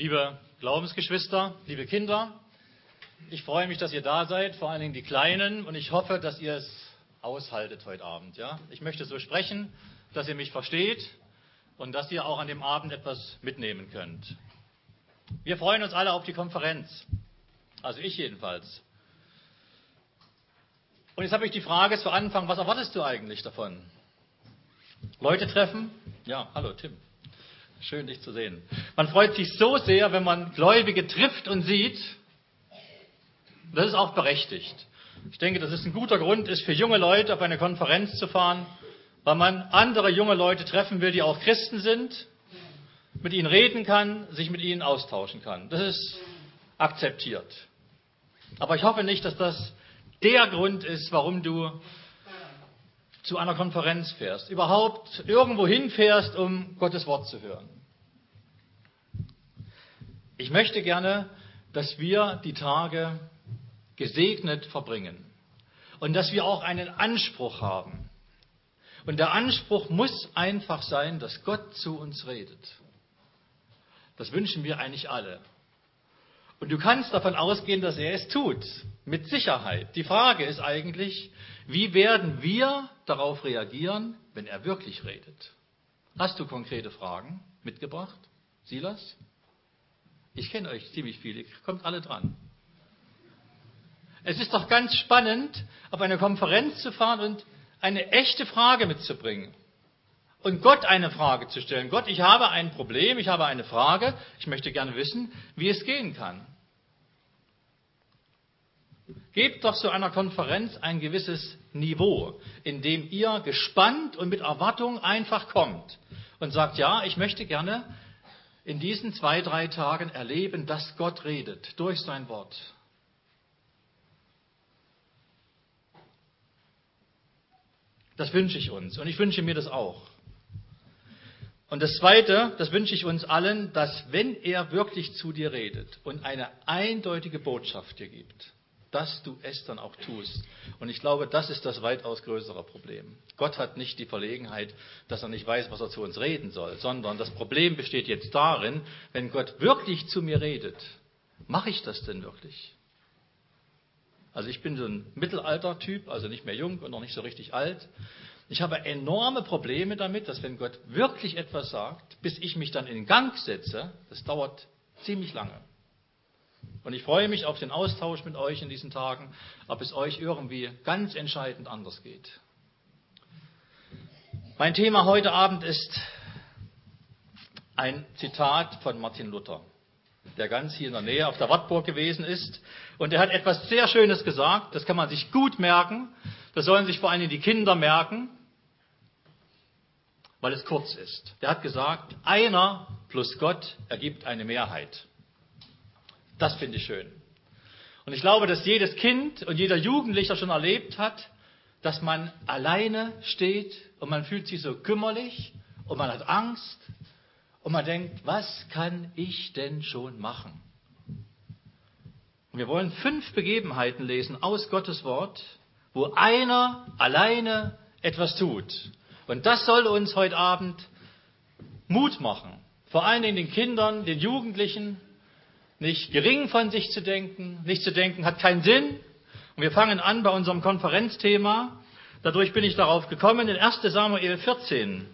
Liebe Glaubensgeschwister, liebe Kinder, ich freue mich, dass ihr da seid, vor allen Dingen die Kleinen, und ich hoffe, dass ihr es aushaltet heute Abend. Ja? Ich möchte so sprechen, dass ihr mich versteht und dass ihr auch an dem Abend etwas mitnehmen könnt. Wir freuen uns alle auf die Konferenz, also ich jedenfalls. Und jetzt habe ich die Frage zu Anfang, was erwartest du eigentlich davon? Leute treffen? Ja, hallo Tim. Schön, dich zu sehen. Man freut sich so sehr, wenn man Gläubige trifft und sieht. Das ist auch berechtigt. Ich denke, dass es ein guter Grund ist, für junge Leute auf eine Konferenz zu fahren, weil man andere junge Leute treffen will, die auch Christen sind, mit ihnen reden kann, sich mit ihnen austauschen kann. Das ist akzeptiert. Aber ich hoffe nicht, dass das der Grund ist, warum du zu einer Konferenz fährst, überhaupt irgendwo hinfährst, um Gottes Wort zu hören. Ich möchte gerne, dass wir die Tage gesegnet verbringen und dass wir auch einen Anspruch haben. Und der Anspruch muss einfach sein, dass Gott zu uns redet. Das wünschen wir eigentlich alle. Und du kannst davon ausgehen, dass er es tut, mit Sicherheit. Die Frage ist eigentlich, wie werden wir darauf reagieren, wenn er wirklich redet? Hast du konkrete Fragen mitgebracht, Silas? Ich kenne euch ziemlich viele, kommt alle dran. Es ist doch ganz spannend, auf eine Konferenz zu fahren und eine echte Frage mitzubringen. Und Gott eine Frage zu stellen. Gott, ich habe ein Problem, ich habe eine Frage, ich möchte gerne wissen, wie es gehen kann. Gebt doch zu einer Konferenz ein gewisses Niveau, in dem ihr gespannt und mit Erwartung einfach kommt und sagt, ja, ich möchte gerne in diesen 2-3 Tagen erleben, dass Gott redet durch sein Wort. Das wünsche ich uns und ich wünsche mir das auch. Und das Zweite, das wünsche ich uns allen, dass wenn er wirklich zu dir redet und eine eindeutige Botschaft dir gibt, dass du es dann auch tust. Und ich glaube, das ist das weitaus größere Problem. Gott hat nicht die Verlegenheit, dass er nicht weiß, was er zu uns reden soll, sondern das Problem besteht jetzt darin, wenn Gott wirklich zu mir redet, mache ich das denn wirklich? Also ich bin so ein Mittelalter-Typ, also nicht mehr jung und noch nicht so richtig alt. Ich habe enorme Probleme damit, dass wenn Gott wirklich etwas sagt, bis ich mich dann in Gang setze, das dauert ziemlich lange. Und ich freue mich auf den Austausch mit euch in diesen Tagen, ob es euch irgendwie ganz entscheidend anders geht. Mein Thema heute Abend ist ein Zitat von Martin Luther, der ganz hier in der Nähe auf der Wartburg gewesen ist. Und er hat etwas sehr Schönes gesagt, das kann man sich gut merken, das sollen sich vor allem die Kinder merken, weil es kurz ist. Der hat gesagt, einer plus Gott ergibt eine Mehrheit. Das finde ich schön. Und ich glaube, dass jedes Kind und jeder Jugendlicher schon erlebt hat, dass man alleine steht und man fühlt sich so kümmerlich und man hat Angst und man denkt, was kann ich denn schon machen? Und wir wollen 5 Begebenheiten lesen aus Gottes Wort, wo einer alleine etwas tut. Und das soll uns heute Abend Mut machen. Vor allen Dingen den Kindern, den Jugendlichen, nicht gering von sich zu denken, nicht zu denken, hat keinen Sinn. Und wir fangen an bei unserem Konferenzthema. Dadurch bin ich darauf gekommen, in 1. Samuel 14.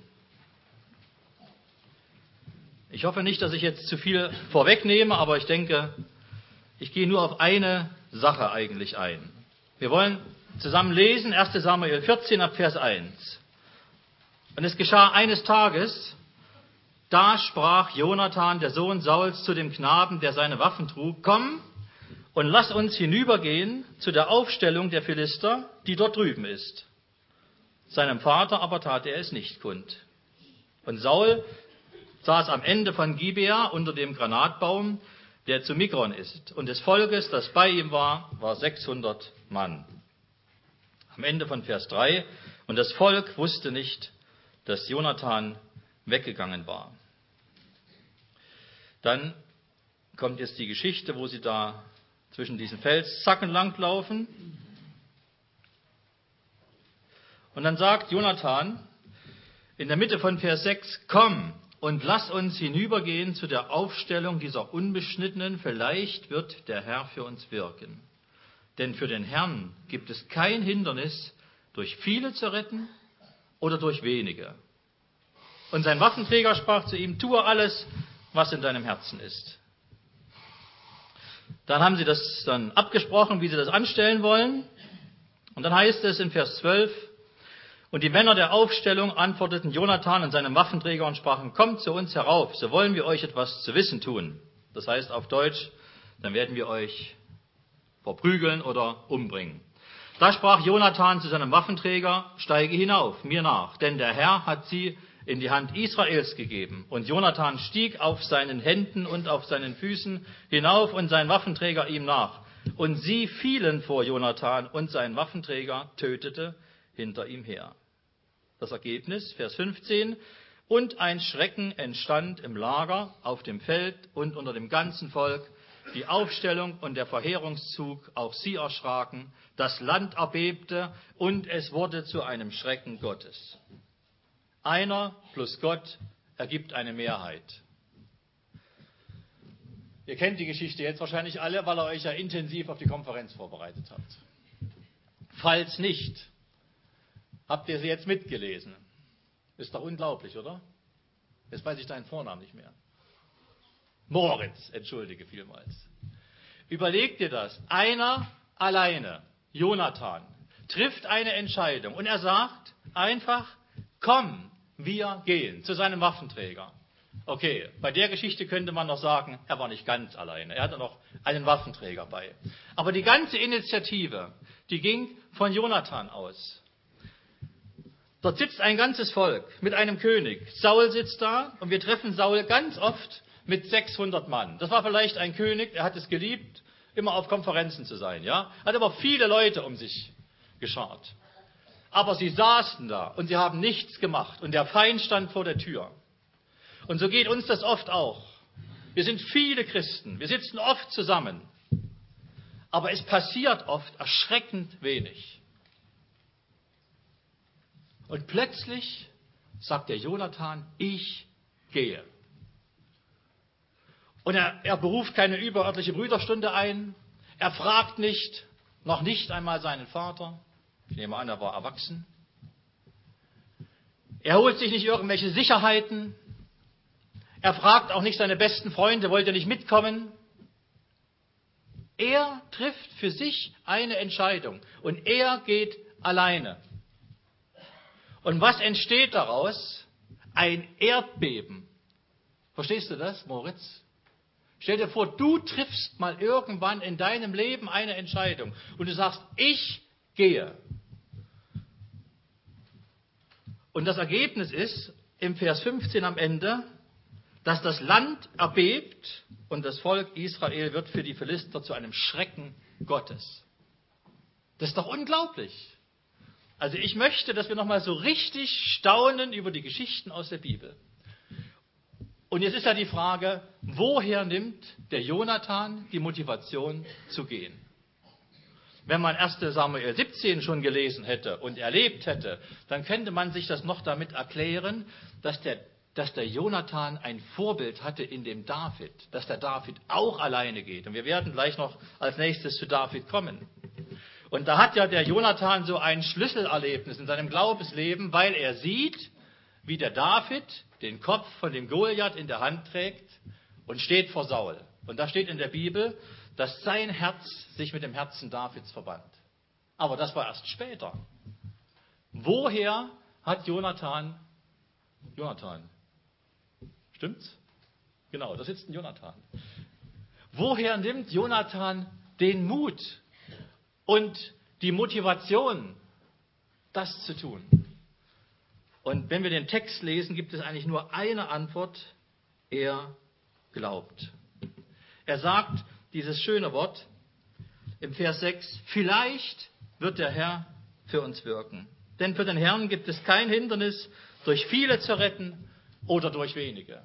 Ich hoffe nicht, dass ich jetzt zu viel vorwegnehme, aber ich denke, ich gehe nur auf eine Sache eigentlich ein. Wir wollen zusammen lesen, 1. Samuel 14 ab Vers 1. Und es geschah eines Tages, da sprach Jonathan, der Sohn Sauls, zu dem Knaben, der seine Waffen trug, komm und lass uns hinübergehen zu der Aufstellung der Philister, die dort drüben ist. Seinem Vater aber tat er es nicht kund. Und Saul saß am Ende von Gibea unter dem Granatbaum, der zu Migron ist. Und des Volkes, das bei ihm war 600 Mann. Am Ende von Vers 3. Und das Volk wusste nicht, dass Jonathan weggegangen war. Dann kommt jetzt die Geschichte, wo sie da zwischen diesen Felszacken langlaufen. Und dann sagt Jonathan in der Mitte von Vers 6, komm und lass uns hinübergehen zu der Aufstellung dieser Unbeschnittenen, vielleicht wird der Herr für uns wirken. Denn für den Herrn gibt es kein Hindernis, durch viele zu retten oder durch wenige. Und sein Waffenträger sprach zu ihm, tue alles, was in deinem Herzen ist. Dann haben sie das dann abgesprochen, wie sie das anstellen wollen. Und dann heißt es in Vers 12, und die Männer der Aufstellung antworteten Jonathan und seinem Waffenträger und sprachen, kommt zu uns herauf, so wollen wir euch etwas zu wissen tun. Das heißt auf Deutsch, dann werden wir euch verprügeln oder umbringen. Da sprach Jonathan zu seinem Waffenträger, steige hinauf, mir nach, denn der Herr hat sie in die Hand Israels gegeben. Und Jonathan stieg auf seinen Händen und auf seinen Füßen hinauf und sein Waffenträger ihm nach. Und sie fielen vor Jonathan und sein Waffenträger tötete hinter ihm her. Das Ergebnis, Vers 15, und ein Schrecken entstand im Lager, auf dem Feld und unter dem ganzen Volk, die Aufstellung und der Verheerungszug, auch sie erschraken, das Land erbebte und es wurde zu einem Schrecken Gottes. Einer plus Gott ergibt eine Mehrheit. Ihr kennt die Geschichte jetzt wahrscheinlich alle, weil ihr euch ja intensiv auf die Konferenz vorbereitet habt. Falls nicht, habt ihr sie jetzt mitgelesen. Ist doch unglaublich, oder? Jetzt weiß ich deinen Vornamen nicht mehr. Moritz, entschuldige vielmals. Überleg dir das. Einer alleine, Jonathan, trifft eine Entscheidung und er sagt einfach, komm, wir gehen zu seinem Waffenträger. Okay, bei der Geschichte könnte man noch sagen, er war nicht ganz alleine. Er hatte noch einen Waffenträger bei. Aber die ganze Initiative, die ging von Jonathan aus. Dort sitzt ein ganzes Volk mit einem König. Saul sitzt da und wir treffen Saul ganz oft mit 600 Mann. Das war vielleicht ein König, er hat es geliebt, immer auf Konferenzen zu sein. Ja? Hat aber viele Leute um sich geschart. Aber sie saßen da und sie haben nichts gemacht und der Feind stand vor der Tür. Und so geht uns das oft auch. Wir sind viele Christen, wir sitzen oft zusammen, aber es passiert oft erschreckend wenig. Und plötzlich sagt der Jonathan, ich gehe. Und er beruft keine überörtliche Brüderstunde ein, er fragt nicht, noch nicht einmal seinen Vater. Ich nehme an, er war erwachsen. Er holt sich nicht irgendwelche Sicherheiten. Er fragt auch nicht seine besten Freunde, wollt ihr nicht mitkommen? Er trifft für sich eine Entscheidung und er geht alleine. Und was entsteht daraus? Ein Erdbeben. Verstehst du das, Moritz? Stell dir vor, du triffst mal irgendwann in deinem Leben eine Entscheidung und du sagst, ich gehe. Und das Ergebnis ist, im Vers 15 am Ende, dass das Land erbebt und das Volk Israel wird für die Philister zu einem Schrecken Gottes. Das ist doch unglaublich. Also ich möchte, dass wir nochmal so richtig staunen über die Geschichten aus der Bibel. Und jetzt ist ja die Frage, woher nimmt der Jonathan die Motivation zu gehen? Wenn man 1. Samuel 17 schon gelesen hätte und erlebt hätte, dann könnte man sich das noch damit erklären, dass der Jonathan ein Vorbild hatte in dem David, dass der David auch alleine geht. Und wir werden gleich noch als nächstes zu David kommen. Und da hat ja der Jonathan so ein Schlüsselerlebnis in seinem Glaubensleben, weil er sieht, wie der David den Kopf von dem Goliath in der Hand trägt und steht vor Saul. Und da steht in der Bibel, dass sein Herz sich mit dem Herzen Davids verband. Aber das war erst später. Woher hat Jonathan, stimmt's? Genau, da sitzt ein Jonathan. Woher nimmt Jonathan den Mut und die Motivation, das zu tun? Und wenn wir den Text lesen, gibt es eigentlich nur eine Antwort. Er glaubt. Er sagt dieses schöne Wort im Vers 6, vielleicht wird der Herr für uns wirken. Denn für den Herrn gibt es kein Hindernis, durch viele zu retten oder durch wenige.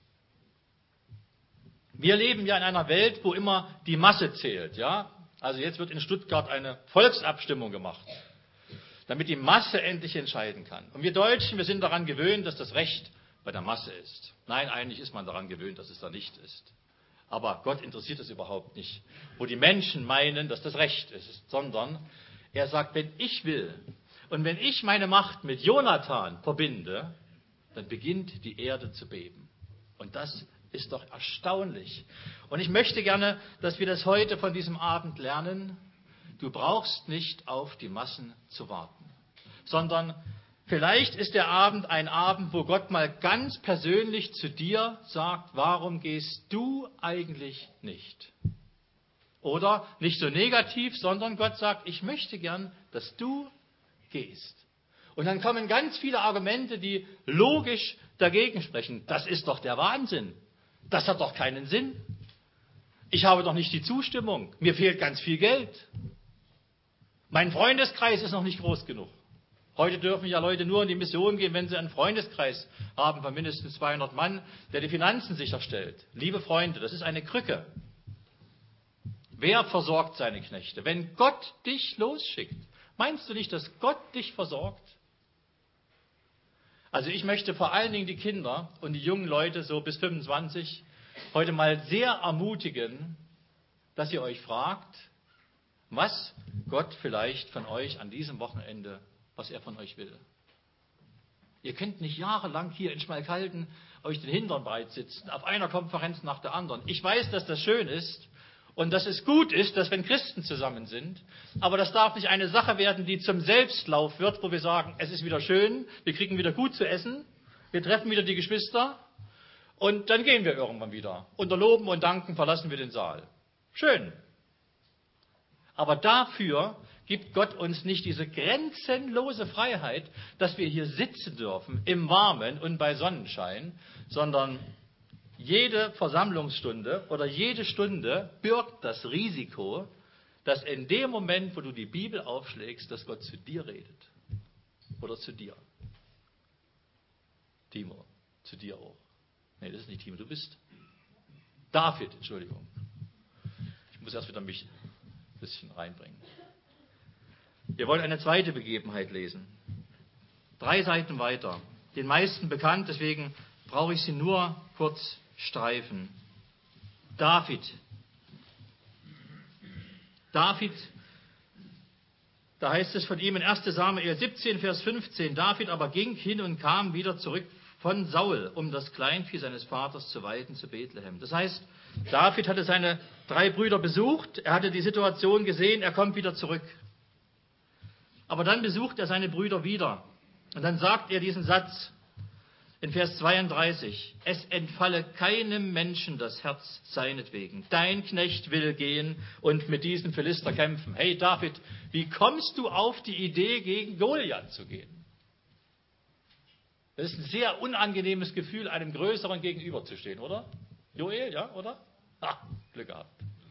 Wir leben ja in einer Welt, wo immer die Masse zählt. Ja? Also jetzt wird in Stuttgart eine Volksabstimmung gemacht, damit die Masse endlich entscheiden kann. Und wir Deutschen, wir sind daran gewöhnt, dass das Recht bei der Masse ist. Nein, eigentlich ist man daran gewöhnt, dass es da nicht ist. Aber Gott interessiert es überhaupt nicht, wo die Menschen meinen, dass das Recht ist, sondern er sagt, wenn ich will und wenn ich meine Macht mit Jonathan verbinde, dann beginnt die Erde zu beben. Und das ist doch erstaunlich. Und ich möchte gerne, dass wir das heute von diesem Abend lernen. Du brauchst nicht auf die Massen zu warten, sondern vielleicht ist der Abend ein Abend, wo Gott mal ganz persönlich zu dir sagt, warum gehst du eigentlich nicht? Oder nicht so negativ, sondern Gott sagt, ich möchte gern, dass du gehst. Und dann kommen ganz viele Argumente, die logisch dagegen sprechen. Das ist doch der Wahnsinn. Das hat doch keinen Sinn. Ich habe doch nicht die Zustimmung. Mir fehlt ganz viel Geld. Mein Freundeskreis ist noch nicht groß genug. Heute dürfen ja Leute nur in die Mission gehen, wenn sie einen Freundeskreis haben von mindestens 200 Mann, der die Finanzen sicherstellt. Liebe Freunde, das ist eine Krücke. Wer versorgt seine Knechte? Wenn Gott dich losschickt, meinst du nicht, dass Gott dich versorgt? Also ich möchte vor allen Dingen die Kinder und die jungen Leute so bis 25 heute mal sehr ermutigen, dass ihr euch fragt, was Gott vielleicht von euch an diesem Wochenende, was er von euch will. Ihr könnt nicht jahrelang hier in Schmalkalden euch den Hintern breit sitzen, auf einer Konferenz nach der anderen. Ich weiß, dass das schön ist und dass es gut ist, dass wenn Christen zusammen sind, aber das darf nicht eine Sache werden, die zum Selbstlauf wird, wo wir sagen, es ist wieder schön, wir kriegen wieder gut zu essen, wir treffen wieder die Geschwister und dann gehen wir irgendwann wieder. Unter Loben und Danken verlassen wir den Saal. Schön. Aber dafür gibt Gott uns nicht diese grenzenlose Freiheit, dass wir hier sitzen dürfen im Warmen und bei Sonnenschein, sondern jede Versammlungsstunde oder jede Stunde birgt das Risiko, dass in dem Moment, wo du die Bibel aufschlägst, dass Gott zu dir redet. Oder zu dir. Timo, zu dir auch. Nee, das ist nicht Timo, du bist David, Entschuldigung. Ich muss erst wieder mich ein bisschen reinbringen. Wir wollen eine zweite Begebenheit lesen. 3 Seiten weiter. Den meisten bekannt, deswegen brauche ich sie nur kurz streifen. David. David, da heißt es von ihm in 1 Samuel 17, Vers 15, David aber ging hin und kam wieder zurück von Saul, um das Kleinvieh seines Vaters zu weiden zu Bethlehem. Das heißt, David hatte seine 3 Brüder besucht, er hatte die Situation gesehen, er kommt wieder zurück. Aber dann besucht er seine Brüder wieder. Und dann sagt er diesen Satz in Vers 32. Es entfalle keinem Menschen das Herz seinetwegen. Dein Knecht will gehen und mit diesem Philister kämpfen. Hey David, wie kommst du auf die Idee, gegen Goliath zu gehen? Das ist ein sehr unangenehmes Gefühl, einem Größeren gegenüberzustehen, oder? Joel, ja, oder? Glück gehabt.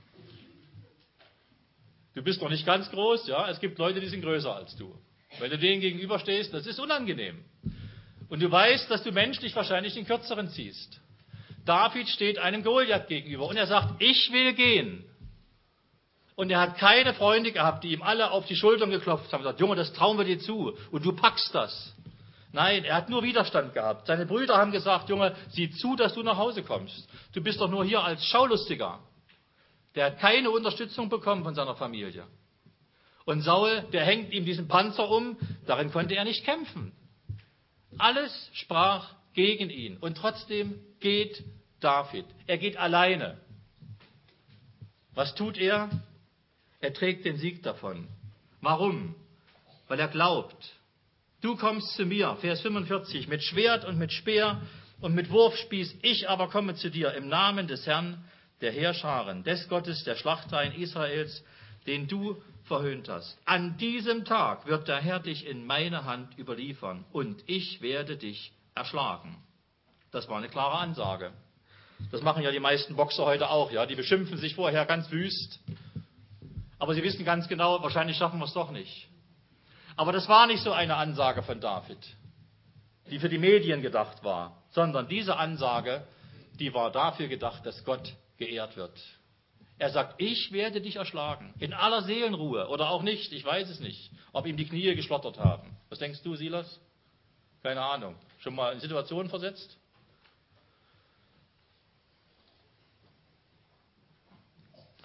Du bist noch nicht ganz groß, ja, es gibt Leute, die sind größer als du. Wenn du denen gegenüberstehst, das ist unangenehm. Und du weißt, dass du menschlich wahrscheinlich den Kürzeren ziehst. David steht einem Goliath gegenüber und er sagt, ich will gehen. Und er hat keine Freunde gehabt, die ihm alle auf die Schultern geklopft haben und gesagt, Junge, das trauen wir dir zu und du packst das. Nein, er hat nur Widerstand gehabt. Seine Brüder haben gesagt, Junge, sieh zu, dass du nach Hause kommst. Du bist doch nur hier als Schaulustiger. Der hat keine Unterstützung bekommen von seiner Familie. Und Saul, der hängt ihm diesen Panzer um, darin konnte er nicht kämpfen. Alles sprach gegen ihn. Und trotzdem geht David. Er geht alleine. Was tut er? Er trägt den Sieg davon. Warum? Weil er glaubt. Du kommst zu mir, Vers 45, mit Schwert und mit Speer und mit Wurfspieß. Ich aber komme zu dir im Namen des Herrn, der Heerscharen, des Gottes, der Schlachtreihen Israels, den du verhöhnt hast. An diesem Tag wird der Herr dich in meine Hand überliefern und ich werde dich erschlagen. Das war eine klare Ansage. Das machen ja die meisten Boxer heute auch, ja. Die beschimpfen sich vorher ganz wüst. Aber sie wissen ganz genau, wahrscheinlich schaffen wir es doch nicht. Aber das war nicht so eine Ansage von David, die für die Medien gedacht war, sondern diese Ansage, die war dafür gedacht, dass Gott geehrt wird. Er sagt, ich werde dich erschlagen, in aller Seelenruhe oder auch nicht, ich weiß es nicht, ob ihm die Knie geschlottert haben. Was denkst du, Silas? Keine Ahnung. Schon mal in Situationen versetzt?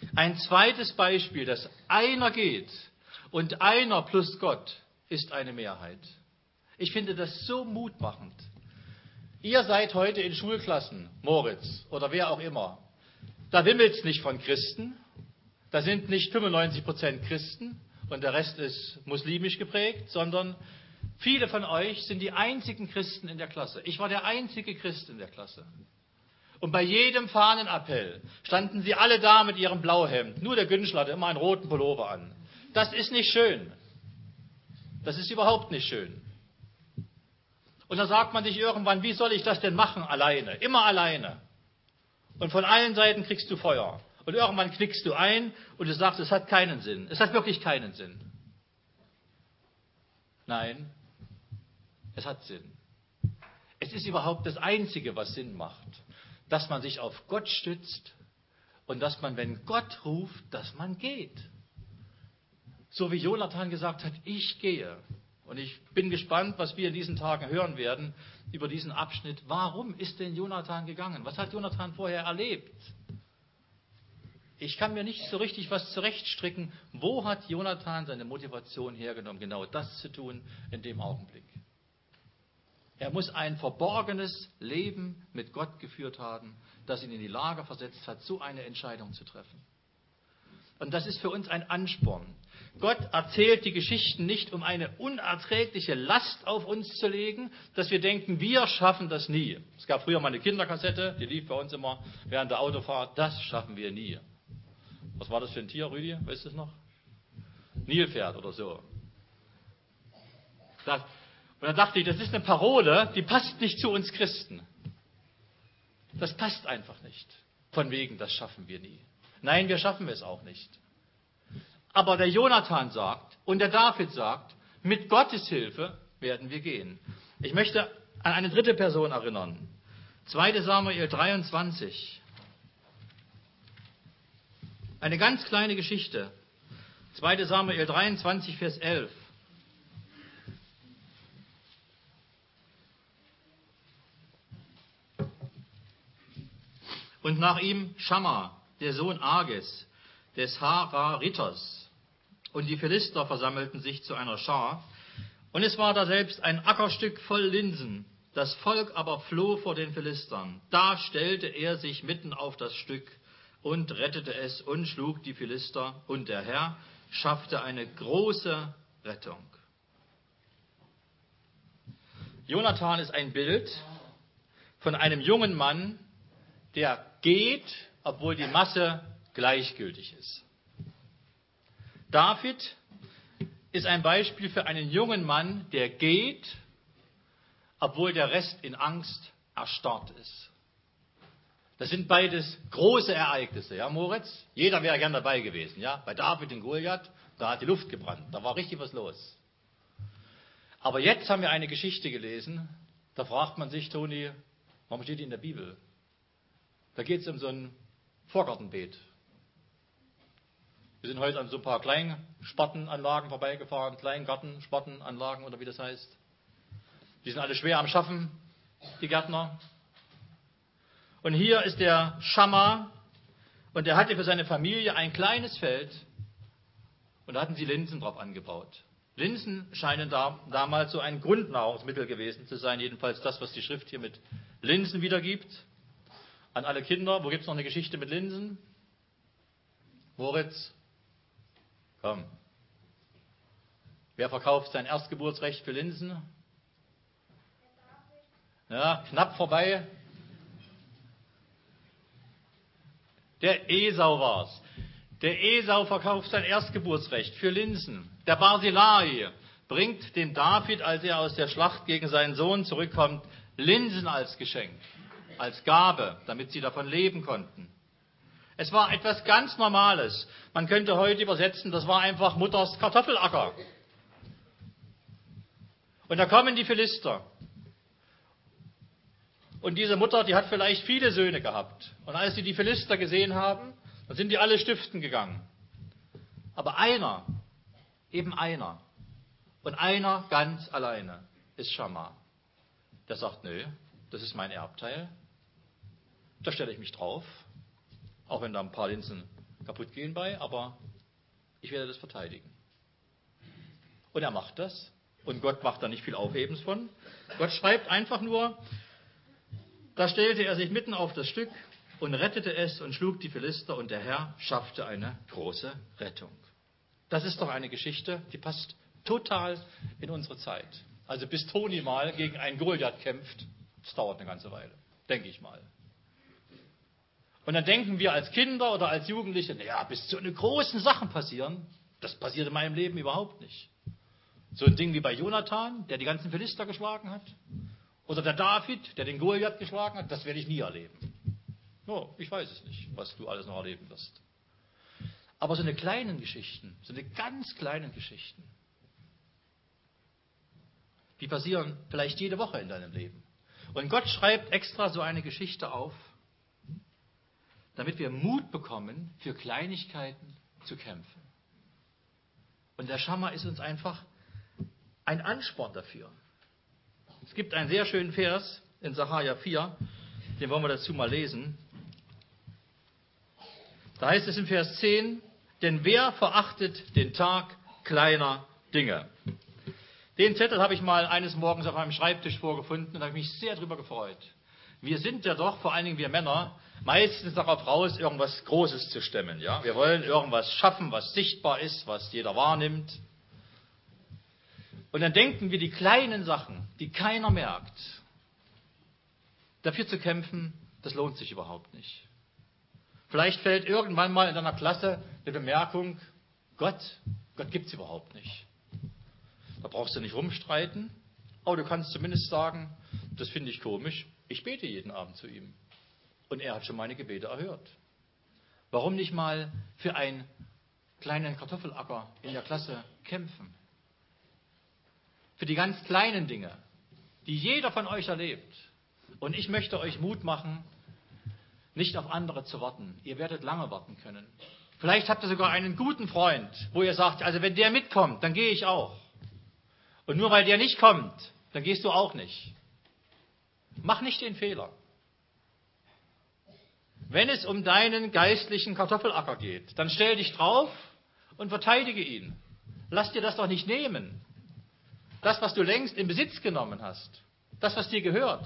Ein zweites Beispiel, dass einer geht und einer plus Gott ist eine Mehrheit. Ich finde das so mutmachend. Ihr seid heute in Schulklassen, Moritz oder wer auch immer. Da wimmelt es nicht von Christen. Da sind nicht 95% Christen und der Rest ist muslimisch geprägt, sondern viele von euch sind die einzigen Christen in der Klasse. Ich war der einzige Christ in der Klasse. Und bei jedem Fahnenappell standen sie alle da mit ihrem Blauhemd. Nur der Günschler hatte immer einen roten Pullover an. Das ist nicht schön. Das ist überhaupt nicht schön. Und da sagt man sich irgendwann, wie soll ich das denn machen alleine? Immer alleine. Und von allen Seiten kriegst du Feuer. Und irgendwann knickst du ein und du sagst, es hat keinen Sinn. Es hat wirklich keinen Sinn. Nein, es hat Sinn. Es ist überhaupt das Einzige, was Sinn macht. Dass man sich auf Gott stützt und dass man, wenn Gott ruft, dass man geht. So wie Jonathan gesagt hat, ich gehe. Und ich bin gespannt, was wir in diesen Tagen hören werden über diesen Abschnitt. Warum ist denn Jonathan gegangen? Was hat Jonathan vorher erlebt? Ich kann mir nicht so richtig was zurechtstricken. Wo hat Jonathan seine Motivation hergenommen, genau das zu tun in dem Augenblick? Er muss ein verborgenes Leben mit Gott geführt haben, das ihn in die Lage versetzt hat, so eine Entscheidung zu treffen. Und das ist für uns ein Ansporn. Gott erzählt die Geschichten nicht, um eine unerträgliche Last auf uns zu legen, dass wir denken, wir schaffen das nie. Es gab früher mal eine Kinderkassette, die lief bei uns immer während der Autofahrt, das schaffen wir nie. Was war das für ein Tier, Rüdi? Weißt du es noch? Nilpferd oder so. Und dann dachte ich, das ist eine Parole, die passt nicht zu uns Christen. Das passt einfach nicht. Von wegen, das schaffen wir nie. Nein, wir schaffen es auch nicht. Aber der Jonathan sagt und der David sagt, mit Gottes Hilfe werden wir gehen. Ich möchte an eine dritte Person erinnern. 2. Samuel 23. Eine ganz kleine Geschichte. 2. Samuel 23, Vers 11. Und nach ihm Schamma, der Sohn Ages, des Harariters. Und die Philister versammelten sich zu einer Schar. Und es war da selbst ein Ackerstück voll Linsen. Das Volk aber floh vor den Philistern. Da stellte er sich mitten auf das Stück und rettete es und schlug die Philister. Und der Herr schaffte eine große Rettung. Jonathan ist ein Bild von einem jungen Mann, der geht, obwohl die Masse gleichgültig ist. David ist ein Beispiel für einen jungen Mann, der geht, obwohl der Rest in Angst erstarrt ist. Das sind beides große Ereignisse, ja, Moritz? Jeder wäre gern dabei gewesen, ja? Bei David und Goliath, da hat die Luft gebrannt, da war richtig was los. Aber jetzt haben wir eine Geschichte gelesen, da fragt man sich, Toni, warum steht die in der Bibel? Da geht es um so ein Vorgartenbeet. Wir sind heute an so ein paar Kleinspartenanlagen vorbeigefahren, Kleingartenspartenanlagen oder wie das heißt. Die sind alle schwer am Schaffen, die Gärtner. Und hier ist der Schamma und der hatte für seine Familie ein kleines Feld und da hatten sie Linsen drauf angebaut. Linsen scheinen damals so ein Grundnahrungsmittel gewesen zu sein, jedenfalls das, was die Schrift hier mit Linsen wiedergibt. An alle Kinder, wo gibt es noch eine Geschichte mit Linsen? Moritz? Komm. Wer verkauft sein Erstgeburtsrecht für Linsen? Ja, knapp vorbei. Der Esau war's. Der Esau verkauft sein Erstgeburtsrecht für Linsen. Der Barzillai bringt dem David, als er aus der Schlacht gegen seinen Sohn zurückkommt, Linsen als Geschenk, als Gabe, damit sie davon leben konnten. Es war etwas ganz Normales. Man könnte heute übersetzen, das war einfach Mutters Kartoffelacker. Und da kommen die Philister. Und diese Mutter, die hat vielleicht viele Söhne gehabt. Und als sie die Philister gesehen haben, dann sind die alle stiften gegangen. Aber einer, eben einer, und einer ganz alleine, ist Schamma. Der sagt, nö, das ist mein Erbteil. Da stelle ich mich drauf. Auch wenn da ein paar Linsen kaputt gehen bei, aber ich werde das verteidigen. Und er macht das. Und Gott macht da nicht viel Aufhebens von. Gott schreibt einfach nur, da stellte er sich mitten auf das Stück und rettete es und schlug die Philister und der Herr schaffte eine große Rettung. Das ist doch eine Geschichte, die passt total in unsere Zeit. Also bis Toni mal gegen einen Goliath kämpft, das dauert eine ganze Weile, denke ich mal. Und dann denken wir als Kinder oder als Jugendliche, naja, bis so eine großen Sachen passieren, das passiert in meinem Leben überhaupt nicht. So ein Ding wie bei Jonathan, der die ganzen Philister geschlagen hat, oder der David, der den Goliath geschlagen hat, das werde ich nie erleben. No, ich weiß es nicht, was du alles noch erleben wirst. Aber so eine kleinen Geschichten, so eine ganz kleinen Geschichten, die passieren vielleicht jede Woche in deinem Leben. Und Gott schreibt extra so eine Geschichte auf, damit wir Mut bekommen, für Kleinigkeiten zu kämpfen. Und der Schammer ist uns einfach ein Ansporn dafür. Es gibt einen sehr schönen Vers in Sacharja 4, den wollen wir dazu mal lesen. Da heißt es im Vers 10, denn wer verachtet den Tag kleiner Dinge? Den Zettel habe ich mal eines Morgens auf meinem Schreibtisch vorgefunden und habe mich sehr darüber gefreut. Wir sind ja doch, vor allen Dingen wir Männer, meistens darauf raus, irgendwas Großes zu stemmen. Ja? Wir wollen irgendwas schaffen, was sichtbar ist, was jeder wahrnimmt. Und dann denken wir, die kleinen Sachen, die keiner merkt, dafür zu kämpfen, das lohnt sich überhaupt nicht. Vielleicht fällt irgendwann mal in deiner Klasse eine Bemerkung, Gott gibt es überhaupt nicht. Da brauchst du nicht rumstreiten, aber du kannst zumindest sagen, das finde ich komisch, ich bete jeden Abend zu ihm. Und er hat schon meine Gebete erhört. Warum nicht mal für einen kleinen Kartoffelacker in der Klasse kämpfen? Für die ganz kleinen Dinge, die jeder von euch erlebt. Und ich möchte euch Mut machen, nicht auf andere zu warten. Ihr werdet lange warten können. Vielleicht habt ihr sogar einen guten Freund, wo ihr sagt, also wenn der mitkommt, dann gehe ich auch. Und nur weil der nicht kommt, dann gehst du auch nicht. Mach nicht den Fehler. Wenn es um deinen geistlichen Kartoffelacker geht, dann stell dich drauf und verteidige ihn. Lass dir das doch nicht nehmen. Das, was du längst in Besitz genommen hast, das, was dir gehört.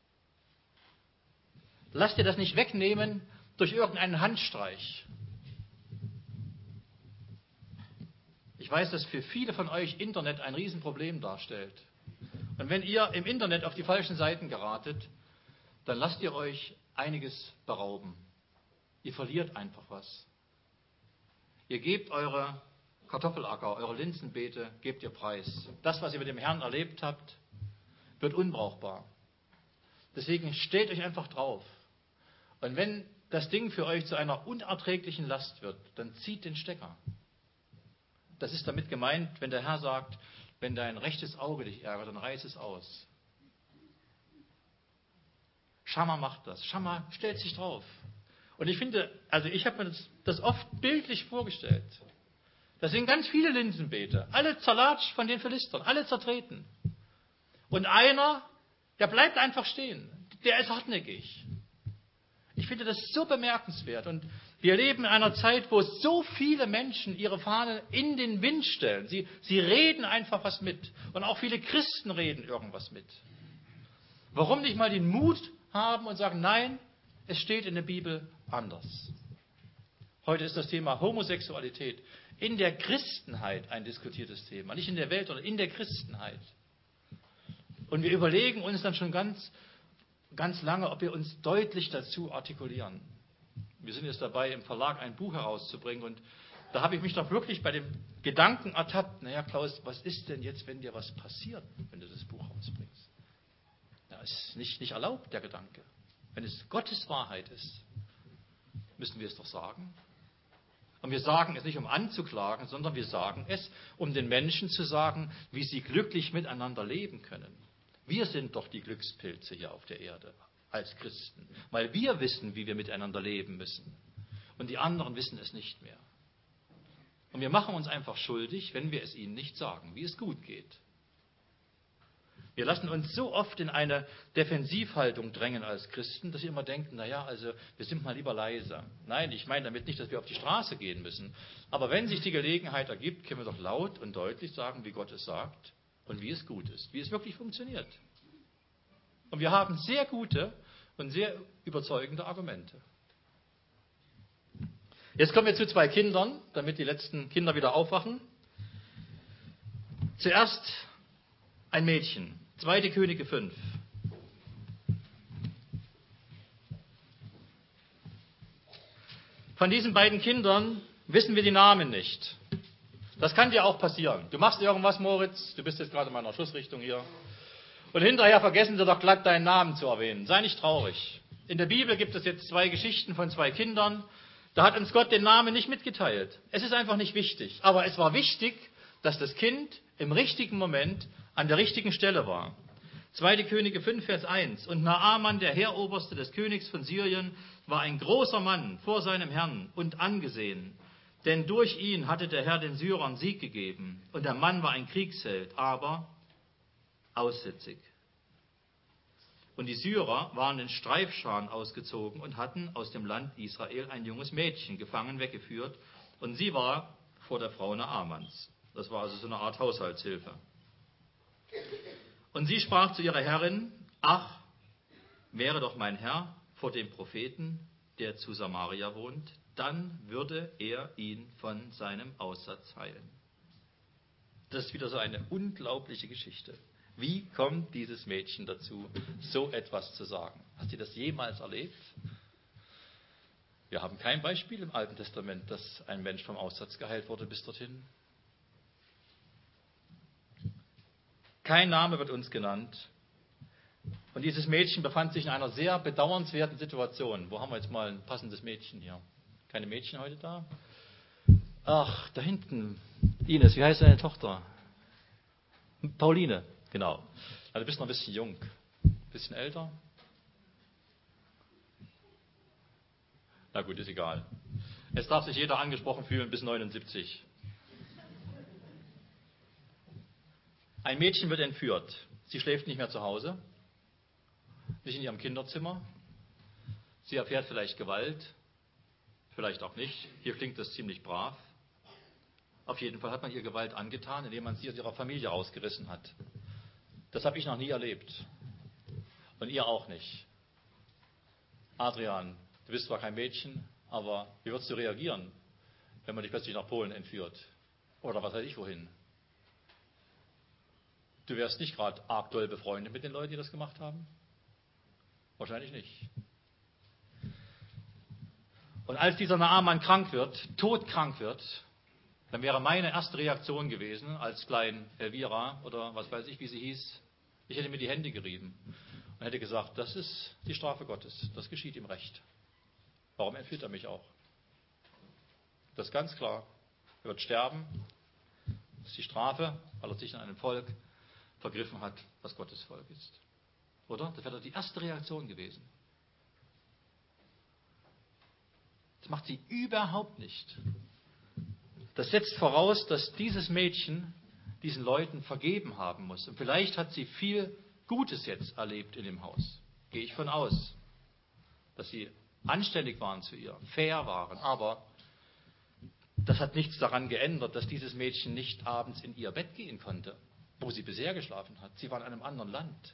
Lass dir das nicht wegnehmen durch irgendeinen Handstreich. Ich weiß, dass für viele von euch Internet ein Riesenproblem darstellt. Und wenn ihr im Internet auf die falschen Seiten geratet, dann lasst ihr euch einiges berauben. Ihr verliert einfach was. Ihr gebt eure Kartoffelacker, eure Linsenbeete, gebt ihr preis. Das, was ihr mit dem Herrn erlebt habt, wird unbrauchbar. Deswegen stellt euch einfach drauf. Und wenn das Ding für euch zu einer unerträglichen Last wird, dann zieht den Stecker. Das ist damit gemeint, wenn der Herr sagt, wenn dein rechtes Auge dich ärgert, dann reiß es aus. Schammer macht das. Schammer stellt sich drauf. Und ich finde, also ich habe mir das oft bildlich vorgestellt. Das sind ganz viele Linsenbeete, alle zerlatscht von den Philistern, alle zertreten. Und einer, der bleibt einfach stehen. Der ist hartnäckig. Ich finde das so bemerkenswert. Und wir leben in einer Zeit, wo so viele Menschen ihre Fahne in den Wind stellen. Sie reden einfach was mit. Und auch viele Christen reden irgendwas mit. Warum nicht mal den Mut haben und sagen, nein, es steht in der Bibel anders. Heute ist das Thema Homosexualität in der Christenheit ein diskutiertes Thema. Nicht in der Welt, sondern in der Christenheit. Und wir überlegen uns dann schon ganz lange, ob wir uns deutlich dazu artikulieren. Wir sind jetzt dabei, im Verlag ein Buch herauszubringen und da habe ich mich doch wirklich bei dem Gedanken ertappt, naja Klaus, was ist denn jetzt, wenn dir was passiert, wenn du das Buch rausbringst? Das ist nicht erlaubt, der Gedanke. Wenn es Gottes Wahrheit ist, müssen wir es doch sagen. Und wir sagen es nicht, um anzuklagen, sondern wir sagen es, um den Menschen zu sagen, wie sie glücklich miteinander leben können. Wir sind doch die Glückspilze hier auf der Erde als Christen, weil wir wissen, wie wir miteinander leben müssen. Und die anderen wissen es nicht mehr. Und wir machen uns einfach schuldig, wenn wir es ihnen nicht sagen, wie es gut geht. Wir lassen uns so oft in eine Defensivhaltung drängen als Christen, dass wir immer denken, naja, also wir sind mal lieber leise. Nein, ich meine damit nicht, dass wir auf die Straße gehen müssen. Aber wenn sich die Gelegenheit ergibt, können wir doch laut und deutlich sagen, wie Gott es sagt und wie es gut ist, wie es wirklich funktioniert. Und wir haben sehr gute und sehr überzeugende Argumente. Jetzt kommen wir zu 2 Kindern, damit die letzten Kinder wieder aufwachen. Zuerst ein Mädchen, 2. Könige 5. Von diesen beiden Kindern wissen wir die Namen nicht. Das kann dir auch passieren. Du machst irgendwas, Moritz, du bist jetzt gerade in meiner Schussrichtung hier. Und hinterher vergessen sie doch glatt deinen Namen zu erwähnen. Sei nicht traurig. In der Bibel gibt es jetzt 2 Geschichten von 2 Kindern. Da hat uns Gott den Namen nicht mitgeteilt. Es ist einfach nicht wichtig. Aber es war wichtig, dass das Kind im richtigen Moment an der richtigen Stelle war. 2. Könige 5, Vers 1. Und Naaman, der Heeroberste des Königs von Syrien, war ein großer Mann vor seinem Herrn und angesehen. Denn durch ihn hatte der Herr den Syrern Sieg gegeben. Und der Mann war ein Kriegsheld, aber aussätzig. Und die Syrer waren in Streifscharen ausgezogen und hatten aus dem Land Israel ein junges Mädchen gefangen weggeführt. Und sie war vor der Frau Naamans. Das war also so eine Art Haushaltshilfe. Und sie sprach zu ihrer Herrin: Ach, wäre doch mein Herr vor dem Propheten, der zu Samaria wohnt, dann würde er ihn von seinem Aussatz heilen. Das ist wieder so eine unglaubliche Geschichte. Wie kommt dieses Mädchen dazu, so etwas zu sagen? Hast du das jemals erlebt? Wir haben kein Beispiel im Alten Testament, dass ein Mensch vom Aussatz geheilt wurde bis dorthin. Kein Name wird uns genannt. Und dieses Mädchen befand sich in einer sehr bedauernswerten Situation. Wo haben wir jetzt mal ein passendes Mädchen hier? Keine Mädchen heute da? Ach, da hinten. Ines, wie heißt deine Tochter? Pauline, genau. Also du bist noch ein bisschen jung. Ein bisschen älter? Na gut, ist egal. Es darf sich jeder angesprochen fühlen bis 79. Ein Mädchen wird entführt. Sie schläft nicht mehr zu Hause, nicht in ihrem Kinderzimmer. Sie erfährt vielleicht Gewalt, vielleicht auch nicht. Hier klingt das ziemlich brav. Auf jeden Fall hat man ihr Gewalt angetan, indem man sie aus ihrer Familie rausgerissen hat. Das habe ich noch nie erlebt. Und ihr auch nicht. Adrian, du bist zwar kein Mädchen, aber wie würdest du reagieren, wenn man dich plötzlich nach Polen entführt? Oder was weiß ich wohin? Du wärst nicht gerade arg doll befreundet mit den Leuten, die das gemacht haben? Wahrscheinlich nicht. Und als dieser Naaman krank wird, todkrank wird, dann wäre meine erste Reaktion gewesen, als klein Elvira oder was weiß ich, wie sie hieß, ich hätte mir die Hände gerieben und hätte gesagt, das ist die Strafe Gottes, das geschieht ihm recht. Warum entführt er mich auch? Das ist ganz klar. Er wird sterben. Das ist die Strafe, weil er sich an einem Volk vergriffen hat, was Gottes Volk ist. Oder? Das wäre doch die erste Reaktion gewesen. Das macht sie überhaupt nicht. Das setzt voraus, dass dieses Mädchen diesen Leuten vergeben haben muss. Und vielleicht hat sie viel Gutes jetzt erlebt in dem Haus. Gehe ich von aus. Dass sie anständig waren zu ihr, fair waren. Aber das hat nichts daran geändert, dass dieses Mädchen nicht abends in ihr Bett gehen konnte, wo sie bisher geschlafen hat. Sie war in einem anderen Land.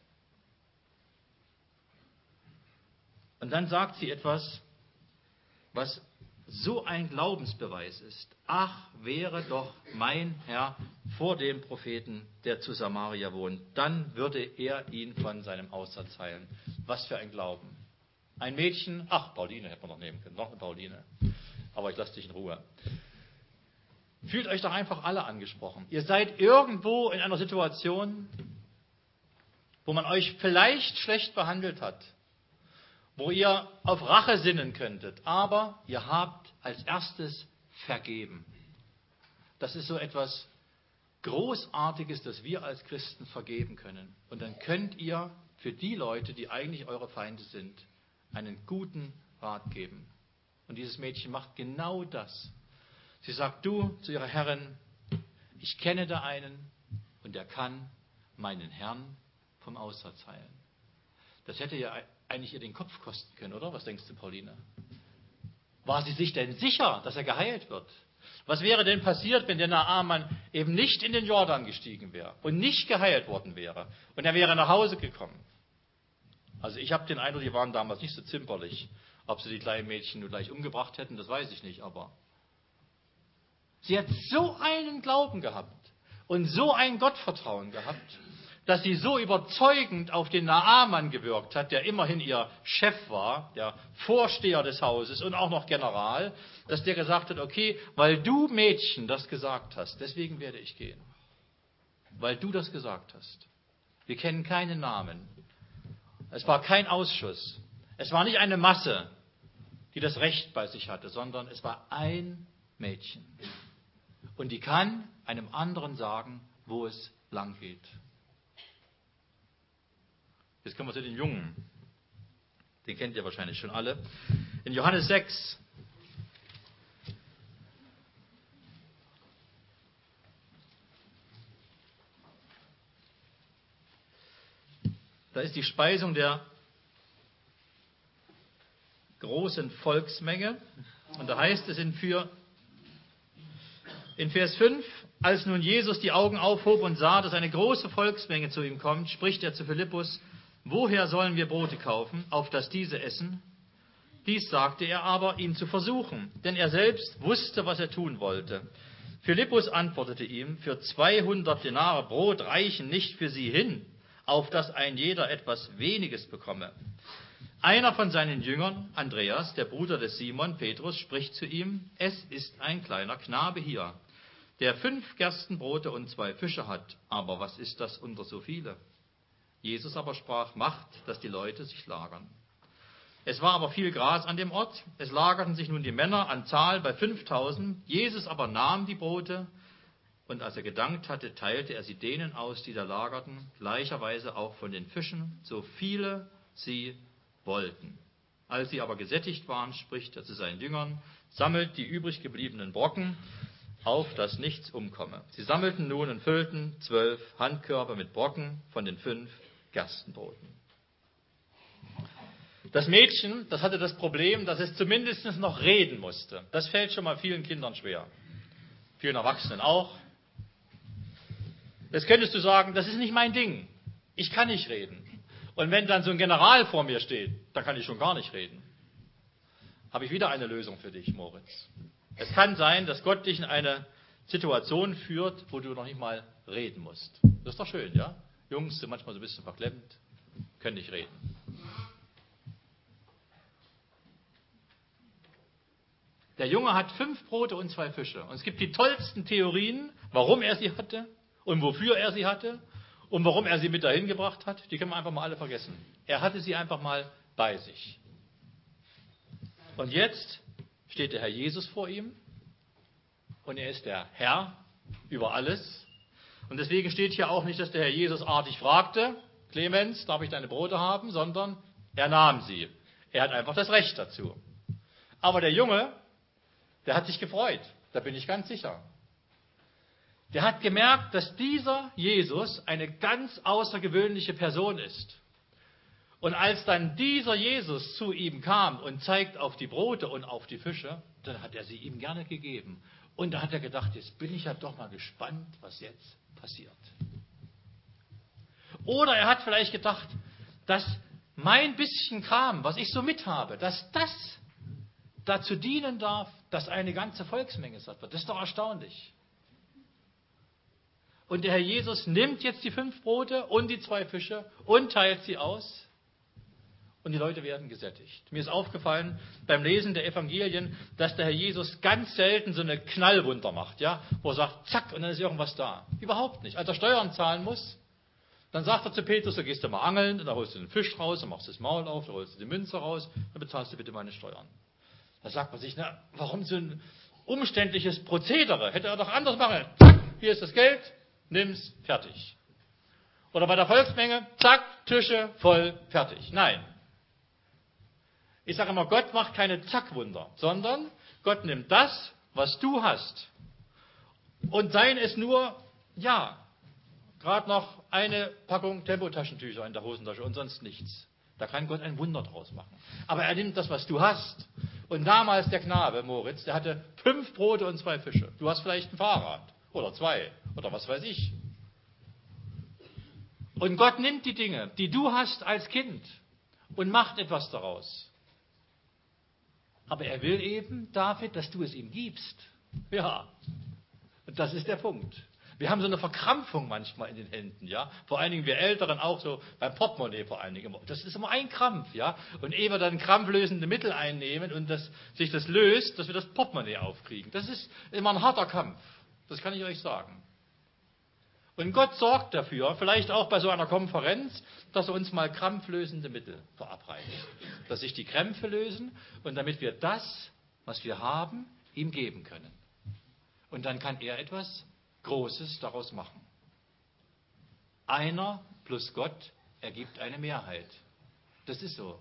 Und dann sagt sie etwas, was so ein Glaubensbeweis ist. Ach, wäre doch mein Herr vor dem Propheten, der zu Samaria wohnt, dann würde er ihn von seinem Aussatz heilen. Was für ein Glauben. Ein Mädchen, ach, Pauline hätte man noch nehmen können, noch eine Pauline. Aber ich lasse dich in Ruhe. Fühlt euch doch einfach alle angesprochen. Ihr seid irgendwo in einer Situation, wo man euch vielleicht schlecht behandelt hat, wo ihr auf Rache sinnen könntet, aber ihr habt als erstes vergeben. Das ist so etwas Großartiges, dass wir als Christen vergeben können. Und dann könnt ihr für die Leute, die eigentlich eure Feinde sind, einen guten Rat geben. Und dieses Mädchen macht genau das. Sie sagt du zu ihrer Herrin, ich kenne da einen und der kann meinen Herrn vom Aussatz heilen. Das hätte ja eigentlich ihr den Kopf kosten können, oder? Was denkst du, Pauline? War sie sich denn sicher, dass er geheilt wird? Was wäre denn passiert, wenn der Naaman eben nicht in den Jordan gestiegen wäre und nicht geheilt worden wäre und er wäre nach Hause gekommen? Also ich habe den Eindruck, die waren damals nicht so zimperlich. Ob sie die kleinen Mädchen nur gleich umgebracht hätten, das weiß ich nicht, aber sie hat so einen Glauben gehabt und so ein Gottvertrauen gehabt, dass sie so überzeugend auf den Naaman gewirkt hat, der immerhin ihr Chef war, der Vorsteher des Hauses und auch noch General, dass der gesagt hat, okay, weil du Mädchen das gesagt hast, deswegen werde ich gehen. Weil du das gesagt hast. Wir kennen keinen Namen. Es war kein Ausschuss. Es war nicht eine Masse, die das Recht bei sich hatte, sondern es war ein Mädchen. Und die kann einem anderen sagen, wo es lang geht. Jetzt kommen wir zu den Jungen. Den kennt ihr wahrscheinlich schon alle. In Johannes 6. Da ist die Speisung der großen Volksmenge. Und da heißt es in Vers 5, als nun Jesus die Augen aufhob und sah, dass eine große Volksmenge zu ihm kommt, spricht er zu Philippus: Woher sollen wir Brote kaufen, auf dass diese essen? Dies sagte er aber, ihn zu versuchen, denn er selbst wusste, was er tun wollte. Philippus antwortete ihm: Für 200 Denare Brot reichen nicht für sie hin, auf dass ein jeder etwas Weniges bekomme. Einer von seinen Jüngern, Andreas, der Bruder des Simon, Petrus, spricht zu ihm: Es ist ein kleiner Knabe hier, der 5 Gerstenbrote und 2 Fische hat. Aber was ist das unter so viele? Jesus aber sprach: Macht, dass die Leute sich lagern. Es war aber viel Gras an dem Ort. Es lagerten sich nun die Männer an Zahl bei 5000. Jesus aber nahm die Brote, und als er gedankt hatte, teilte er sie denen aus, die da lagerten, gleicherweise auch von den Fischen, so viele sie wollten. Als sie aber gesättigt waren, spricht er zu seinen Jüngern: Sammelt die übrig gebliebenen Brocken, auf dass nichts umkomme. Sie sammelten nun und füllten 12 Handkörbe mit Brocken von den 5 Gerstenbroten. Das Mädchen, das hatte das Problem, dass es zumindest noch reden musste. Das fällt schon mal vielen Kindern schwer. Vielen Erwachsenen auch. Jetzt könntest du sagen, das ist nicht mein Ding. Ich kann nicht reden. Und wenn dann so ein General vor mir steht, dann kann ich schon gar nicht reden. Habe ich wieder eine Lösung für dich, Moritz. Es kann sein, dass Gott dich in eine Situation führt, wo du noch nicht mal reden musst. Das ist doch schön, ja? Jungs sind manchmal so ein bisschen verklemmt, können nicht reden. Der Junge hat 5 Brote und 2 Fische. Und es gibt die tollsten Theorien, warum er sie hatte und wofür er sie hatte und warum er sie mit dahin gebracht hat. Die können wir einfach mal alle vergessen. Er hatte sie einfach mal bei sich. Und jetzt steht der Herr Jesus vor ihm und er ist der Herr über alles. Und deswegen steht hier auch nicht, dass der Herr Jesus artig fragte: Clemens, darf ich deine Brote haben? Sondern er nahm sie. Er hat einfach das Recht dazu. Aber der Junge, der hat sich gefreut, da bin ich ganz sicher. Der hat gemerkt, dass dieser Jesus eine ganz außergewöhnliche Person ist. Und als dann dieser Jesus zu ihm kam und zeigt auf die Brote und auf die Fische, dann hat er sie ihm gerne gegeben. Und da hat er gedacht, jetzt bin ich ja doch mal gespannt, was jetzt passiert. Oder er hat vielleicht gedacht, dass mein bisschen Kram, was ich so mit habe, dass das dazu dienen darf, dass eine ganze Volksmenge satt wird. Das ist doch erstaunlich. Und der Herr Jesus nimmt jetzt die 5 Brote und die 2 Fische und teilt sie aus. Und die Leute werden gesättigt. Mir ist aufgefallen beim Lesen der Evangelien, dass der Herr Jesus ganz selten so eine Knallwunder macht, ja, wo er sagt, zack, und dann ist irgendwas da. Überhaupt nicht. Als er Steuern zahlen muss, dann sagt er zu Petrus, da gehst du mal angeln, dann holst du den Fisch raus, dann machst du das Maul auf, dann holst du die Münze raus, dann bezahlst du bitte meine Steuern. Da sagt man sich, na, warum so ein umständliches Prozedere? Hätte er doch anders machen. Zack, hier ist das Geld, nimm's, fertig. Oder bei der Volksmenge, zack, Tische voll, fertig. Nein. Ich sage immer, Gott macht keine Zackwunder, sondern Gott nimmt das, was du hast. Und seien es nur, ja, gerade noch eine Packung Tempotaschentücher in der Hosentasche und sonst nichts. Da kann Gott ein Wunder draus machen. Aber er nimmt das, was du hast. Und damals der Knabe, Moritz, der hatte 5 Brote und 2 Fische. Du hast vielleicht ein Fahrrad oder 2 oder was weiß ich. Und Gott nimmt die Dinge, die du hast als Kind und macht etwas daraus. Aber er will eben, David, dass du es ihm gibst. Ja, und das ist der Punkt. Wir haben so eine Verkrampfung manchmal in den Händen, ja. Vor allen Dingen wir Älteren auch so, beim Portemonnaie vor allen Dingen immer. Das ist immer ein Krampf, ja. Und ehe wir dann krampflösende Mittel einnehmen und sich das löst, dass wir das Portemonnaie aufkriegen. Das ist immer ein harter Kampf. Das kann ich euch sagen. Und Gott sorgt dafür, vielleicht auch bei so einer Konferenz, dass er uns mal krampflösende Mittel verabreicht. Dass sich die Krämpfe lösen und damit wir das, was wir haben, ihm geben können. Und dann kann er etwas Großes daraus machen. Einer plus Gott ergibt eine Mehrheit. Das ist so.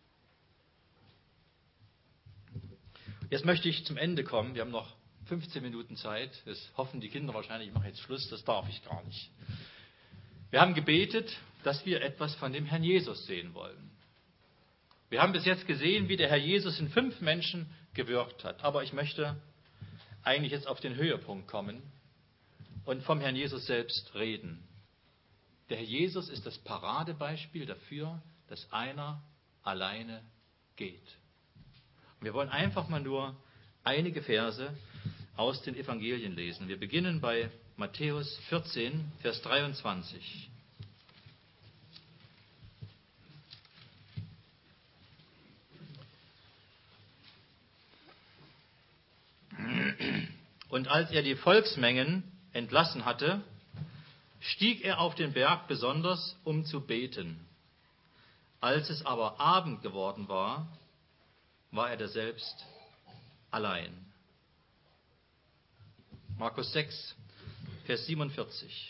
Jetzt möchte ich zum Ende kommen. Wir haben noch 15 Minuten Zeit. Das hoffen die Kinder wahrscheinlich, ich mache jetzt Schluss, das darf ich gar nicht. Wir haben gebetet, dass wir etwas von dem Herrn Jesus sehen wollen. Wir haben bis jetzt gesehen, wie der Herr Jesus in 5 Menschen gewirkt hat. Aber ich möchte eigentlich jetzt auf den Höhepunkt kommen und vom Herrn Jesus selbst reden. Der Herr Jesus ist das Paradebeispiel dafür, dass einer alleine geht. Und wir wollen einfach mal nur einige Verse aus den Evangelien lesen. Wir beginnen bei Matthäus 14, Vers 23. Und als er die Volksmengen entlassen hatte, stieg er auf den Berg besonders, um zu beten. Als es aber Abend geworden war, war er daselbst allein. Markus 6, Vers 47.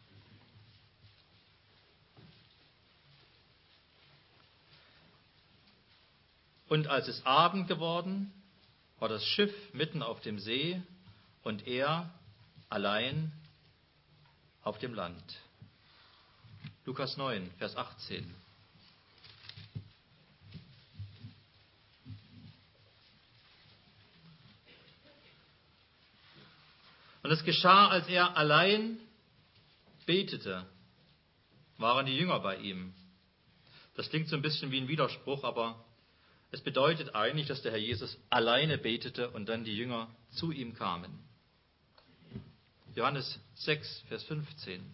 Und als es Abend geworden, war das Schiff mitten auf dem See und er allein auf dem Land. Lukas 9, Vers 18. Und es geschah, als er allein betete, waren die Jünger bei ihm. Das klingt so ein bisschen wie ein Widerspruch, aber es bedeutet eigentlich, dass der Herr Jesus alleine betete und dann die Jünger zu ihm kamen. Johannes 6, Vers 15.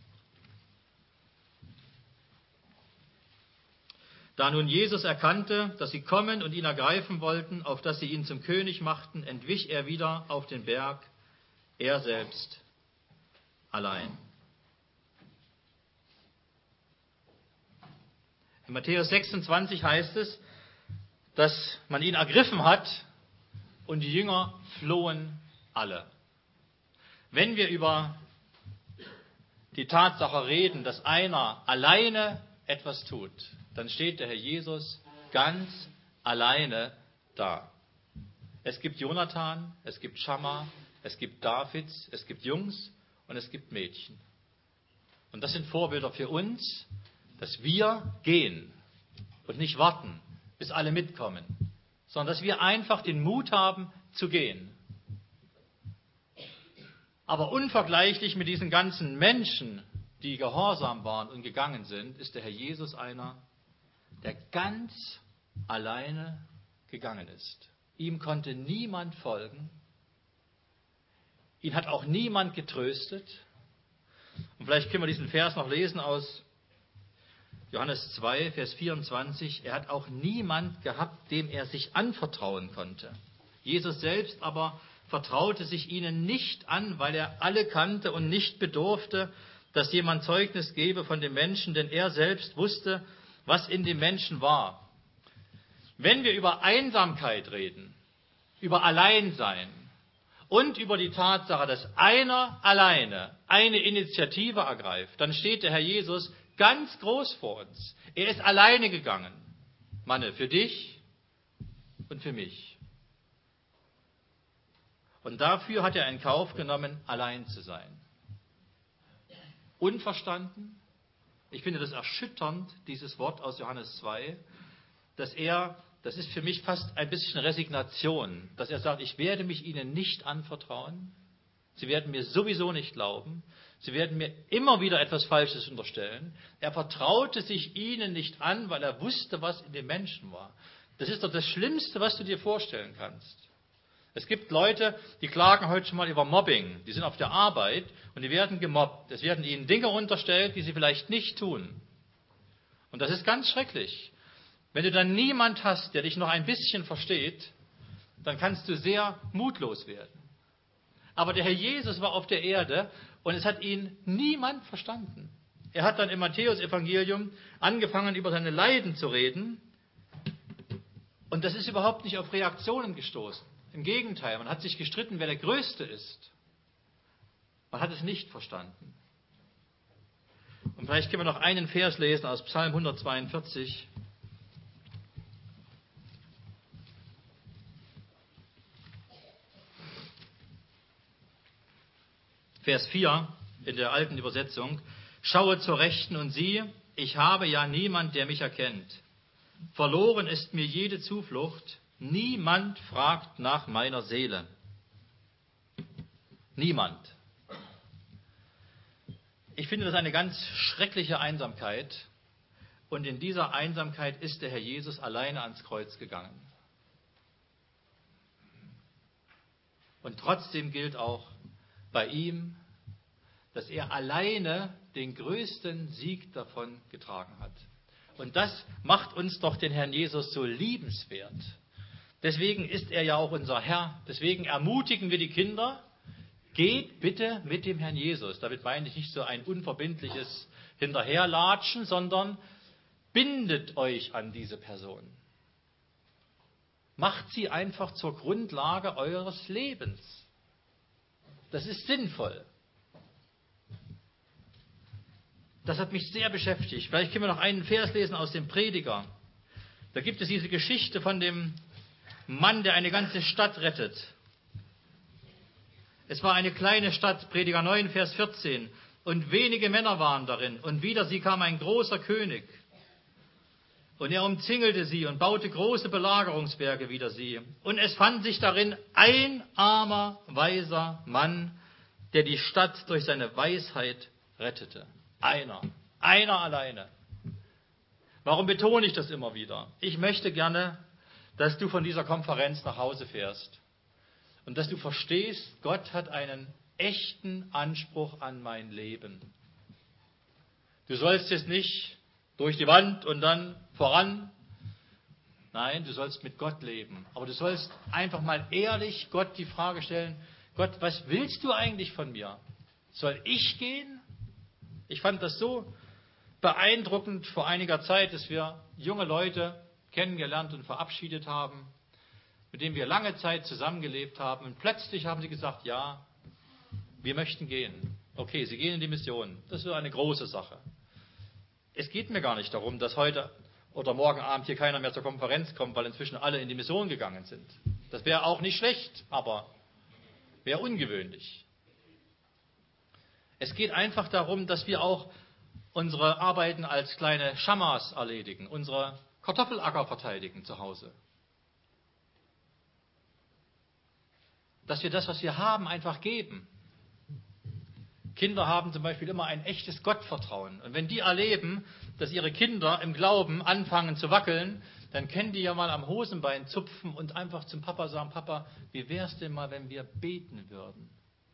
Da nun Jesus erkannte, dass sie kommen und ihn ergreifen wollten, auf dass sie ihn zum König machten, entwich er wieder auf den Berg, er selbst allein. In Matthäus 26 heißt es, dass man ihn ergriffen hat und die Jünger flohen alle. Wenn wir über die Tatsache reden, dass einer alleine etwas tut, dann steht der Herr Jesus ganz alleine da. Es gibt Jonathan, es gibt Schamma, es gibt Davids, es gibt Jungs und es gibt Mädchen. Und das sind Vorbilder für uns, dass wir gehen und nicht warten, bis alle mitkommen, sondern dass wir einfach den Mut haben zu gehen. Aber unvergleichlich mit diesen ganzen Menschen, die gehorsam waren und gegangen sind, ist der Herr Jesus einer, der ganz alleine gegangen ist. Ihm konnte niemand folgen. Ihn hat auch niemand getröstet. Und vielleicht können wir diesen Vers noch lesen aus Johannes 2, Vers 24. Er hat auch niemand gehabt, dem er sich anvertrauen konnte. Jesus selbst aber vertraute sich ihnen nicht an, weil er alle kannte und nicht bedurfte, dass jemand Zeugnis gebe von dem Menschen, denn er selbst wusste, was in dem Menschen war. Wenn wir über Einsamkeit reden, über Alleinsein und über die Tatsache, dass einer alleine eine Initiative ergreift, dann steht der Herr Jesus ganz groß vor uns. Er ist alleine gegangen. Manne, für dich und für mich. Und dafür hat er in Kauf genommen, allein zu sein. unverstanden. Ich finde das erschütternd, dieses Wort aus Johannes 2, das ist für mich fast ein bisschen Resignation, dass er sagt, ich werde mich ihnen nicht anvertrauen, sie werden mir sowieso nicht glauben, sie werden mir immer wieder etwas Falsches unterstellen. Er vertraute sich ihnen nicht an, weil er wusste, was in den Menschen war. Das ist doch das Schlimmste, was du dir vorstellen kannst. Es gibt Leute, die klagen heute schon mal über Mobbing. Die sind auf der Arbeit und die werden gemobbt. Es werden ihnen Dinge unterstellt, die sie vielleicht nicht tun. Und das ist ganz schrecklich. Wenn du dann niemand hast, der dich noch ein bisschen versteht, dann kannst du sehr mutlos werden. Aber der Herr Jesus war auf der Erde und es hat ihn niemand verstanden. Er hat dann im Matthäus-Evangelium angefangen, über seine Leiden zu reden. Und das ist überhaupt nicht auf Reaktionen gestoßen. Im Gegenteil, man hat sich gestritten, wer der Größte ist. Man hat es nicht verstanden. Und vielleicht können wir noch einen Vers lesen aus Psalm 142. Vers 4 in der alten Übersetzung. Schaue zur Rechten und siehe, ich habe ja niemand, der mich erkennt. Verloren ist mir jede Zuflucht. Niemand fragt nach meiner Seele. Niemand. Ich finde das eine ganz schreckliche Einsamkeit. Und in dieser Einsamkeit ist der Herr Jesus alleine ans Kreuz gegangen. Und trotzdem gilt auch bei ihm, dass er alleine den größten Sieg davon getragen hat. Und das macht uns doch den Herrn Jesus so liebenswert. Deswegen ist er ja auch unser Herr. Deswegen ermutigen wir die Kinder, geht bitte mit dem Herrn Jesus. Damit meine ich nicht so ein unverbindliches Hinterherlatschen, sondern bindet euch an diese Person. Macht sie einfach zur Grundlage eures Lebens. Das ist sinnvoll. Das hat mich sehr beschäftigt. Vielleicht können wir noch einen Vers lesen aus dem Prediger. Da gibt es diese Geschichte von dem Mann, der eine ganze Stadt rettet. Es war eine kleine Stadt, Prediger 9, Vers 14. Und wenige Männer waren darin. Und wider sie kam ein großer König. Und er umzingelte sie und baute große Belagerungswerke wider sie. Und es fand sich darin ein armer, weiser Mann, der die Stadt durch seine Weisheit rettete. Einer alleine. Warum betone ich das immer wieder? Ich möchte gerne, dass du von dieser Konferenz nach Hause fährst und dass du verstehst, Gott hat einen echten Anspruch an mein Leben. Du sollst jetzt nicht durch die Wand und dann voran. Nein, du sollst mit Gott leben. Aber du sollst einfach mal ehrlich Gott die Frage stellen, Gott, was willst du eigentlich von mir? Soll ich gehen? Ich fand das so beeindruckend vor einiger Zeit, dass wir junge Leute kennengelernt und verabschiedet haben, mit denen wir lange Zeit zusammengelebt haben. Und plötzlich haben sie gesagt, ja, wir möchten gehen. Okay, sie gehen in die Mission. Das ist eine große Sache. Es geht mir gar nicht darum, dass heute oder morgen Abend hier keiner mehr zur Konferenz kommt, weil inzwischen alle in die Mission gegangen sind. Das wäre auch nicht schlecht, aber wäre ungewöhnlich. Es geht einfach darum, dass wir auch unsere Arbeiten als kleine Schammas erledigen, unsere Kartoffelacker verteidigen zu Hause. Dass wir das, was wir haben, einfach geben. Kinder haben zum Beispiel immer ein echtes Gottvertrauen. Und wenn die erleben, dass ihre Kinder im Glauben anfangen zu wackeln, dann können die ja mal am Hosenbein zupfen und einfach zum Papa sagen, Papa, wie wär's denn mal, wenn wir beten würden?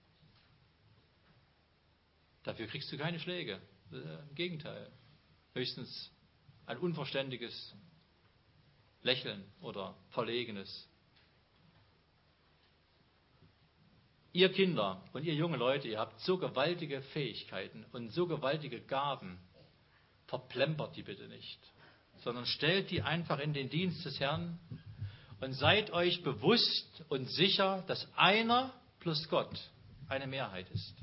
Dafür kriegst du keine Schläge. Im Gegenteil. Höchstens ein unverständiges Lächeln oder verlegenes. Ihr Kinder und ihr junge Leute, ihr habt so gewaltige Fähigkeiten und so gewaltige Gaben. Verplempert die bitte nicht, sondern stellt die einfach in den Dienst des Herrn und seid euch bewusst und sicher, dass einer plus Gott eine Mehrheit ist.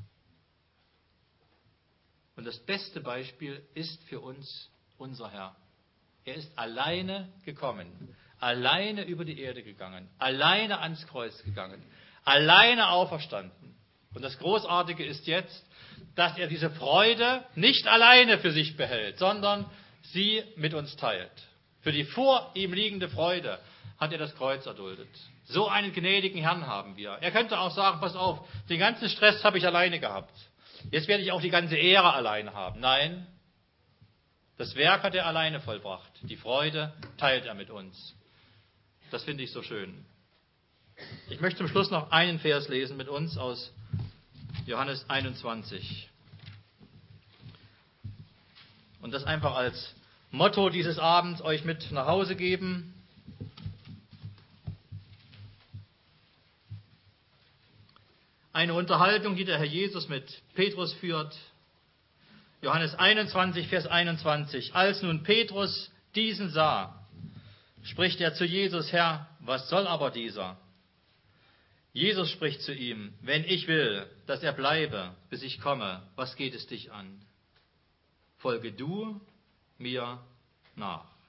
Und das beste Beispiel ist für uns unser Herr. Er ist alleine gekommen, alleine über die Erde gegangen, alleine ans Kreuz gegangen, alleine auferstanden. Und das Großartige ist jetzt, dass er diese Freude nicht alleine für sich behält, sondern sie mit uns teilt. Für die vor ihm liegende Freude hat er das Kreuz erduldet. So einen gnädigen Herrn haben wir. Er könnte auch sagen, pass auf, den ganzen Stress habe ich alleine gehabt. Jetzt werde ich auch die ganze Ehre alleine haben. Nein, das Werk hat er alleine vollbracht. Die Freude teilt er mit uns. Das finde ich so schön. Ich möchte zum Schluss noch einen Vers lesen mit uns aus Johannes 21. Und das einfach als Motto dieses Abends euch mit nach Hause geben. Eine Unterhaltung, die der Herr Jesus mit Petrus führt. Johannes 21, Vers 21. Als nun Petrus diesen sah, spricht er zu Jesus: Herr, was soll aber dieser? Jesus spricht zu ihm: Wenn ich will, dass er bleibe, bis ich komme, was geht es dich an? Folge du mir nach.